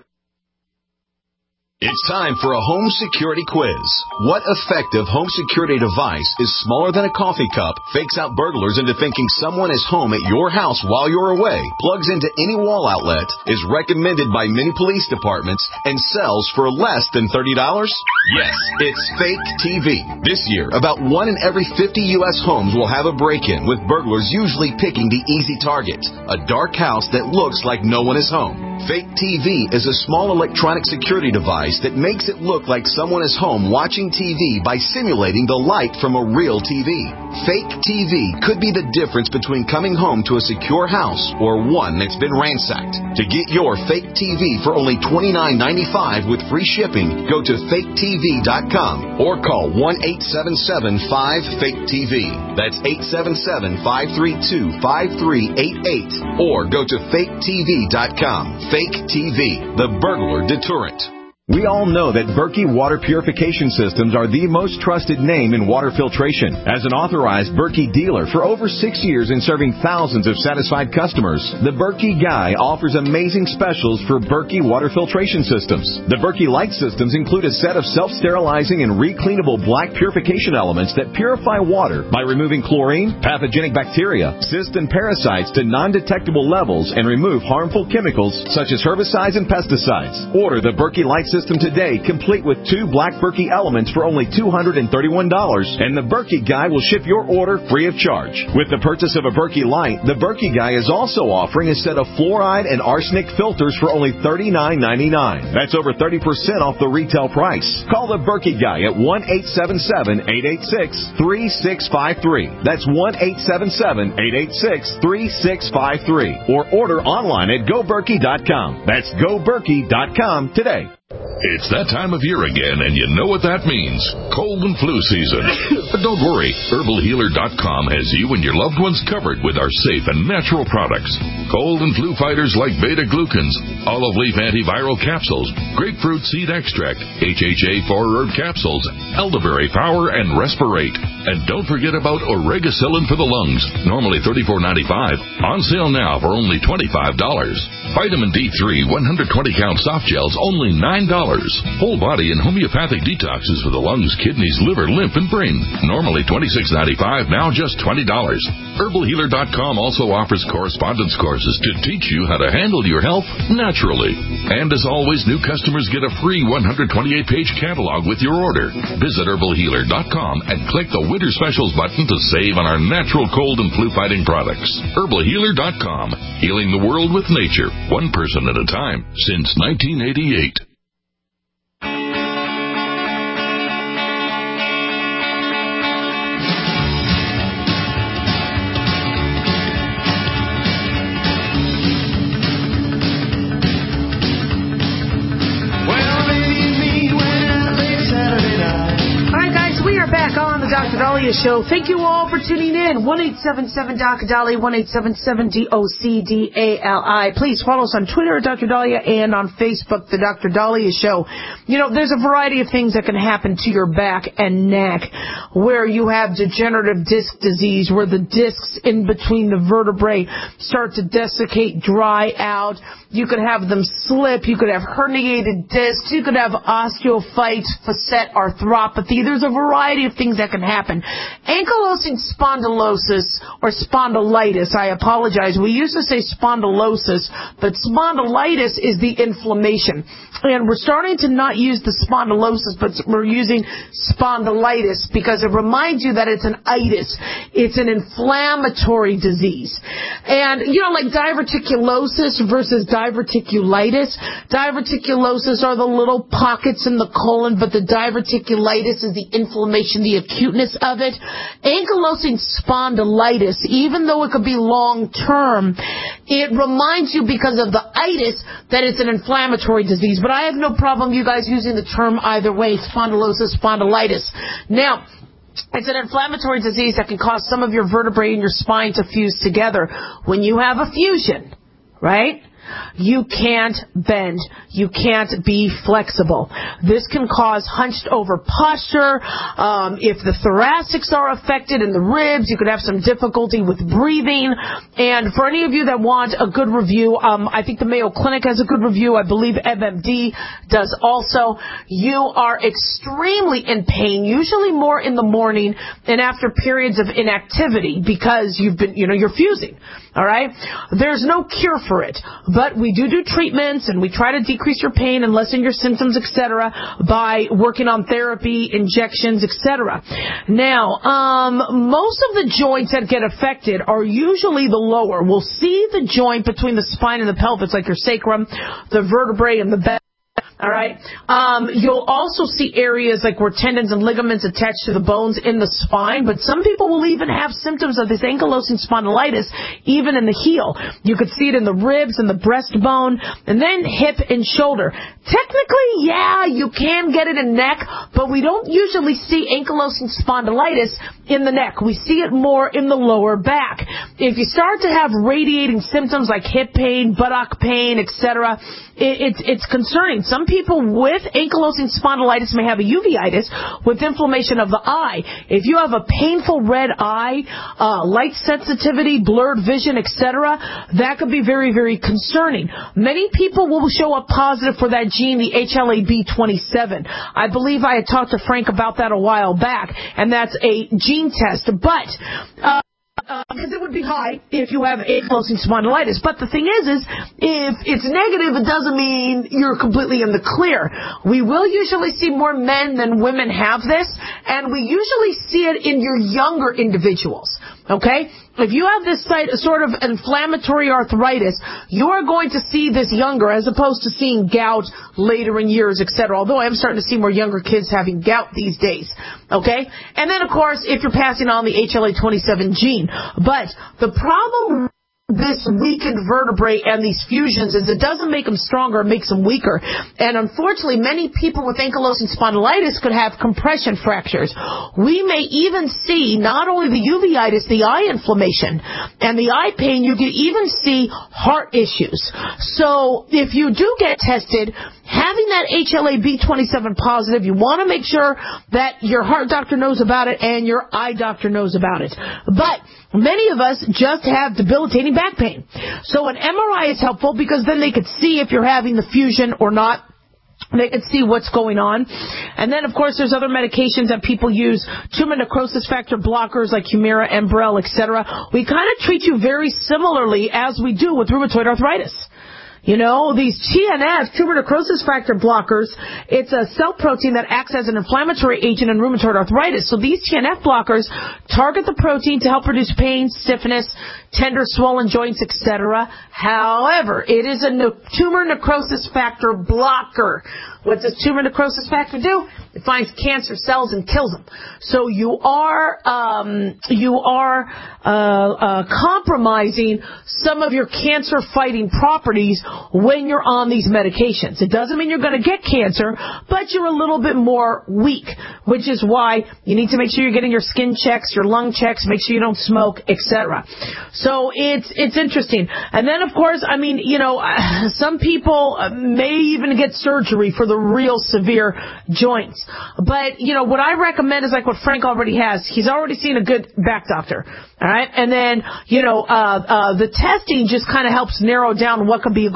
It's time for a home security quiz. What effective home security device is smaller than a coffee cup, fakes out burglars into thinking someone is home at your house while you're away, plugs into any wall outlet, is recommended by many police departments, and sells for less than thirty dollars? Yes, it's Fake T V. This year, about one in every fifty U S homes will have a break-in, with burglars usually picking the easy target, a dark house that looks like no one is home. Fake T V is a small electronic security device that makes it look like someone is home watching T V by simulating the light from a real T V. Fake T V could be the difference between coming home to a secure house or one that's been ransacked. To get your fake T V for only twenty-nine ninety-five with free shipping, go to fake T V dot com or call one eight seven seven five fake T V. That's eight seven seven five three two five three eight eight or go to fake T V dot com. Fake T V, the burglar deterrent. We all know that Berkey Water Purification Systems are the most trusted name in water filtration. As an authorized Berkey dealer for over six years and serving thousands of satisfied customers, the Berkey Guy offers amazing specials for Berkey Water Filtration Systems. The Berkey Light Systems include a set of self-sterilizing and recleanable black purification elements that purify water by removing chlorine, pathogenic bacteria, cysts, and parasites to non-detectable levels and remove harmful chemicals such as herbicides and pesticides. Order the Berkey Light System System today, complete with two black Berkey elements for only two hundred thirty-one dollars, and the Berkey Guy will ship your order free of charge. With the purchase of a Berkey Light, the Berkey Guy is also offering a set of fluoride and arsenic filters for only thirty-nine ninety-nine. That's over thirty percent off the retail price. Call the Berkey Guy at one eight seven seven eight eight six three six five three. That's one eight seven seven eight eight six three six five three. Or order online at go berkey dot com. That's go berkey dot com today. It's that time of year again, and you know what that means. Cold and flu season. But don't worry, herbal healer dot com has you and your loved ones covered with our safe and natural products. Cold and flu fighters like beta-glucans, olive leaf antiviral capsules, grapefruit seed extract, H H A four herb capsules, elderberry power, and respirate. And don't forget about oregacillin for the lungs, normally thirty-four ninety-five, on sale now for only twenty-five dollars. Vitamin D three one hundred twenty count soft gels, only nine dollars. Whole body and homeopathic detoxes for the lungs, kidneys, liver, lymph, and brain, normally twenty-six ninety-five, now just twenty dollars. herbal healer dot com also offers correspondence courses to teach you how to handle your health naturally. And as always, new customers get a free one hundred twenty-eight page catalog with your order. Visit herbal healer dot com and click the Winter Specials button to save on our natural cold and flu fighting products. herbal healer dot com, healing the world with nature, one person at a time, since nineteen eighty-eight. Doctor Dahlia Show. Thank you all for tuning in. one eight seven seven Doctor Dahlia, one eight seven seven D O C D A L I. Please follow us on Twitter at Doctor Dahlia and on Facebook, The Doctor Dahlia Show. You know, there's a variety of things that can happen to your back and neck where you have degenerative disc disease, where the discs in between the vertebrae start to desiccate, dry out. You could have them slip. You could have herniated discs. You could have osteophyte facet arthropathy. There's a variety of things that can happen. Ankylosing spondylosis or spondylitis, I apologize. We used to say spondylosis, but spondylitis is the inflammation. And we're starting to not use the spondylosis, but we're using spondylitis because it reminds you that it's an itis. It's an inflammatory disease. And, you know, like diverticulosis versus diverticulitis. Diverticulosis are the little pockets in the colon, but the diverticulitis is the inflammation, the acuteness of it. Ankylosing spondylitis, even though it could be long-term, it reminds you because of the itis that it's an inflammatory disease. But I have no problem you guys using the term either way, spondylosis, spondylitis. Now, it's an inflammatory disease that can cause some of your vertebrae in your spine to fuse together. When you have a fusion, right, you can't bend. You can't be flexible. This can cause hunched over posture. Um, if the thoracics are affected and the ribs, you could have some difficulty with breathing. And for any of you that want a good review, um, I think the Mayo Clinic has a good review. I believe M M D does also. You are extremely in pain, usually more in the morning and after periods of inactivity because you've been, you know, you're fusing. All right? There's no cure for it. But we do do treatments, and we try to decrease your pain and lessen your symptoms, et cetera, by working on therapy, injections, et cetera. Now, um, most of the joints that get affected are usually the lower. We'll see the joint between the spine and the pelvis, like your sacrum, the vertebrae, and the back. All right. Um, you'll also see areas like where tendons and ligaments attach to the bones in the spine, but some people will even have symptoms of this ankylosing spondylitis even in the heel. You could see it in the ribs and the breastbone, and then hip and shoulder. Technically, yeah, you can get it in neck, but we don't usually see ankylosing spondylitis in the neck. We see it more in the lower back. If you start to have radiating symptoms like hip pain, buttock pain, et cetera, it, it's it's concerning. Some people with ankylosing spondylitis may have a uveitis with inflammation of the eye. If you have a painful red eye, uh, light sensitivity, blurred vision, et cetera, that could be very, very concerning. Many people will show up positive for that gene, the H L A B twenty-seven. I believe I had talked to Frank about that a while back, and that's a gene test. But uh, because uh, it would be high if you have ankylosing spondylitis. But the thing is, is if it's negative, it doesn't mean you're completely in the clear. We will usually see more men than women have this, and we usually see it in your younger individuals. Okay? If you have this sort of inflammatory arthritis, you're going to see this younger as opposed to seeing gout later in years, et cetera. Although I am starting to see more younger kids having gout these days. Okay? And then, of course, if you're passing on the H L A twenty-seven gene. But the problem this weakened vertebrae and these fusions is it doesn't make them stronger, it makes them weaker. And unfortunately, many people with ankylosing spondylitis could have compression fractures. We may even see not only the uveitis, the eye inflammation, and the eye pain, you can even see heart issues. So if you do get tested, having that H L A B twenty-seven positive, you want to make sure that your heart doctor knows about it and your eye doctor knows about it. But many of us just have debilitating back pain. So an M R I is helpful because then they could see if you're having the fusion or not. They can see what's going on. And then, of course, there's other medications that people use, tumor necrosis factor blockers like Humira, Enbrel, et cetera. We kind of treat you very similarly as we do with rheumatoid arthritis. You know, these T N F, tumor necrosis factor blockers, it's a cell protein that acts as an inflammatory agent in rheumatoid arthritis. So these T N F blockers target the protein to help reduce pain, stiffness, tender, swollen joints, et cetera. However, it is a no- tumor necrosis factor blocker. What does tumor necrosis factor do? It finds cancer cells and kills them. So you are um, you are uh, uh, compromising some of your cancer-fighting properties when you're on these medications. It doesn't mean you're going to get cancer, but you're a little bit more weak, which is why you need to make sure you're getting your skin checks, your lung checks, make sure you don't smoke, et cetera. So it's it's interesting. And then, of course, I mean, you know, some people may even get surgery for the real severe joints. But, you know, what I recommend is like what Frank already has. He's already seen a good back doctor. All right. And then, you know, uh, uh, the testing just kind of helps narrow down what could be going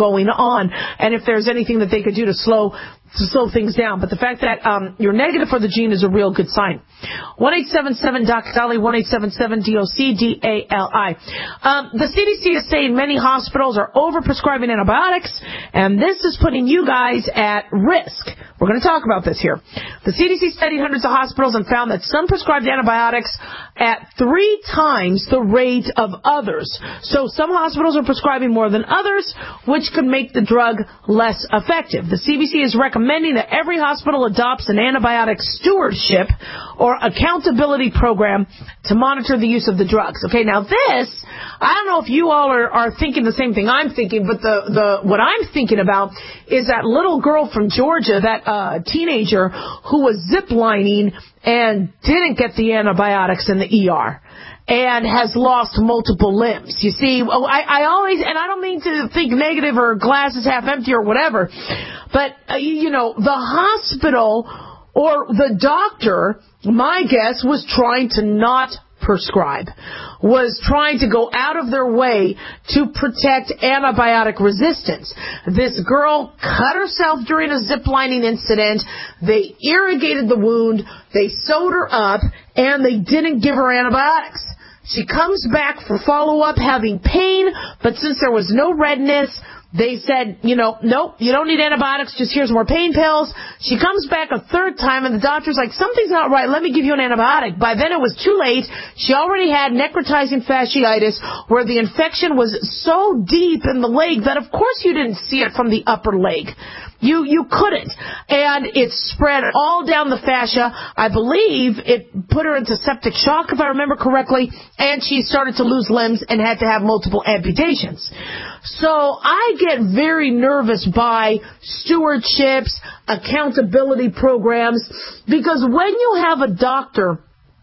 going on and if there's anything that they could do to slow to slow things down. But the fact that um, you're negative for the gene is a real good sign. one eight seven seven D O C D A L I, one eight seven seven D O C D A L I. Um, the C D C is saying many hospitals are overprescribing antibiotics, and this is putting you guys at risk. We're going to talk about this here. The C D C studied hundreds of hospitals and found that some prescribed antibiotics at three times the rate of others. So some hospitals are prescribing more than others, which could make the drug less effective. The C D C is recommending that every hospital adopts an antibiotic stewardship or accountability program to monitor the use of the drugs. Okay, now this, I don't know if you all are, are thinking the same thing I'm thinking, but the, the what I'm thinking about is that little girl from Georgia, that uh, teenager who was ziplining and didn't get the antibiotics in the E R and has lost multiple limbs. You see, I, I always, and I don't mean to think negative or glass is half empty or whatever, but, uh, you know, the hospital or the doctor, my guess, was trying to not prescribe, was trying to go out of their way to protect antibiotic resistance. This girl cut herself during a ziplining incident. They irrigated the wound, they sewed her up, and they didn't give her antibiotics. She comes back for follow-up having pain, but since there was no redness, they said, you know, nope, you don't need antibiotics, just here's more pain pills. She comes back a third time, and the doctor's like, something's not right, let me give you an antibiotic. By then it was too late. She already had necrotizing fasciitis, where the infection was so deep in the leg that, of course, you didn't see it from the upper leg. You you couldn't. And it spread all down the fascia. I believe it put her into septic shock, if I remember correctly, and she started to lose limbs and had to have multiple amputations. So I get very nervous by stewardships, accountability programs, because when you have a doctor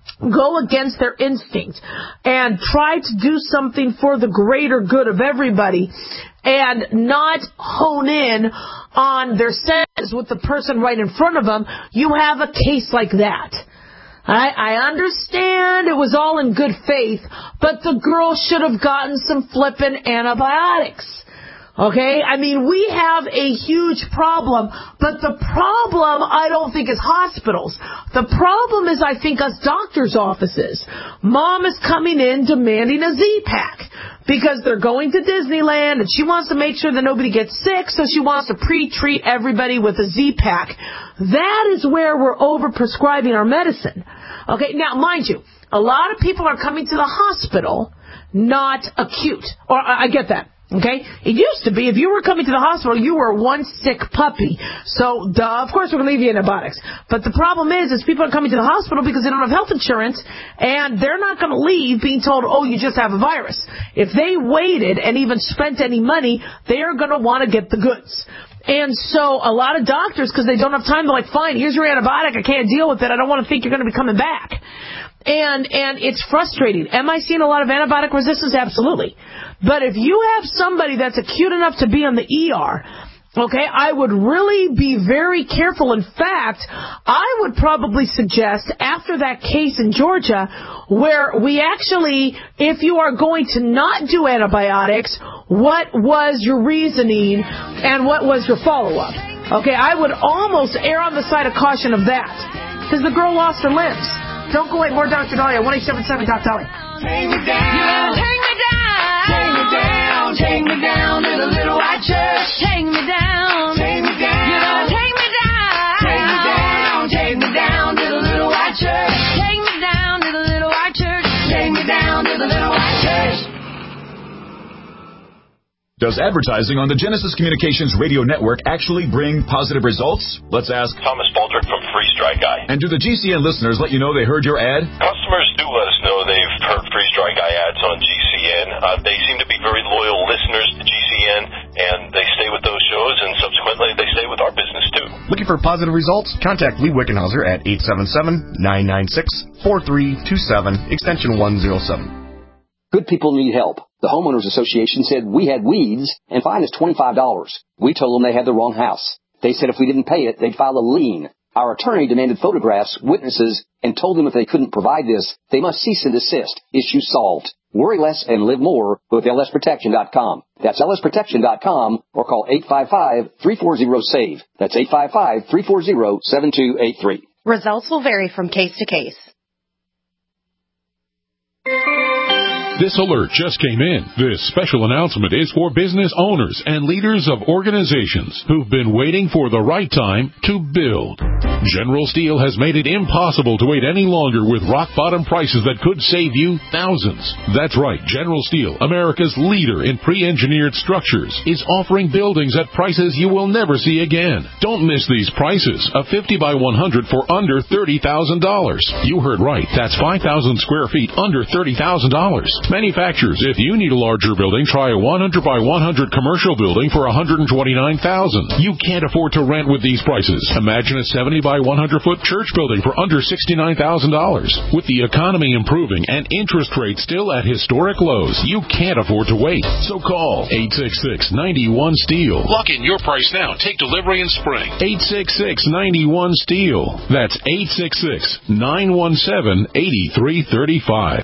go against their instinct and try to do something for the greater good of everybody and not hone in on their sense with the person right in front of them, you have a case like that. I, I understand it was all in good faith, but the girl should have gotten some flippin' antibiotics. Okay? I mean, we have a huge problem, but the problem I don't think is hospitals. The problem is, I think, us doctors' offices. Mom is coming in demanding a Z-Pack because they're going to Disneyland and she wants to make sure that nobody gets sick, so she wants to pre-treat everybody with a Z-Pack. That is where we're over-prescribing our medicine. Okay? Now, mind you, a lot of people are coming to the hospital, not acute. Or, I get that. Okay? It used to be, if you were coming to the hospital, you were one sick puppy. So, duh, of course we're going to leave you antibiotics. But the problem is, is people are coming to the hospital because they don't have health insurance, and they're not going to leave being told, oh, you just have a virus. If they waited and even spent any money, they are going to want to get the goods. And so a lot of doctors, because they don't have time, they're like, fine, here's your antibiotic, I can't deal with it, I don't want to think you're going to be coming back. And and it's frustrating. Am I seeing a lot of antibiotic resistance? Absolutely. But if you have somebody that's acute enough to be in the E R, okay, I would really be very careful. In fact, I would probably suggest, after that case in Georgia, where we actually, if you are going to not do antibiotics, what was your reasoning and what was your follow-up? Okay, I would almost err on the side of caution of that, because the girl lost her limbs. Don't go away. More Doctor Dahlia. one eight seven seven D O C D A L I. Take me down. Take me down. Take me down. Take me down to the little white church. Take me down. Take me down. You know, take me down. Take me down. Take me down to the little white church. Take me down to the little white church. Take me down to the little white church. Does advertising on the Genesis Communications radio network actually bring positive results? Let's ask Thomas Baldrick from Freeze Dry Guy. And do the G C N listeners let you know they heard your ad? Customers do let us know they've heard Freeze Dry Guy ads on G C N. Uh, they seem to be very loyal listeners to G C N, and they stay with those shows, and subsequently they stay with our business too. Looking for positive results? Contact Lee Wickenhauser at eight seven seven, nine nine six, four three two seven, extension one oh seven. Good people need help. The Homeowners Association said we had weeds and fined us twenty-five dollars. We told them they had the wrong house. They said if we didn't pay it, they'd file a lien. Our attorney demanded photographs, witnesses, and told them if they couldn't provide this, they must cease and desist. Issue solved. Worry less and live more with L S Protection dot com. That's L S Protection dot com or call eight five five, three four zero, S A V E. That's eight five five, three four zero, seven two eight three. Results will vary from case to case. This alert just came in. This special announcement is for business owners and leaders of organizations who've been waiting for the right time to build. General Steel has made it impossible to wait any longer with rock-bottom prices that could save you thousands. That's right. General Steel, America's leader in pre-engineered structures, is offering buildings at prices you will never see again. Don't miss these prices. A fifty by one hundred for under thirty thousand dollars. You heard right. That's five thousand square feet under thirty thousand dollars. Manufacturers, if you need a larger building, try a one hundred by one hundred commercial building for one hundred twenty-nine thousand dollars. You can't afford to rent with these prices. Imagine a seventy by one hundred foot church building for under sixty-nine thousand dollars. With the economy improving and interest rates still at historic lows, you can't afford to wait. So call eight six six, nine one, STEEL. Lock in your price now. Take delivery in spring. eight six six, nine one, STEEL. That's eight six six, nine one seven, eight three three five.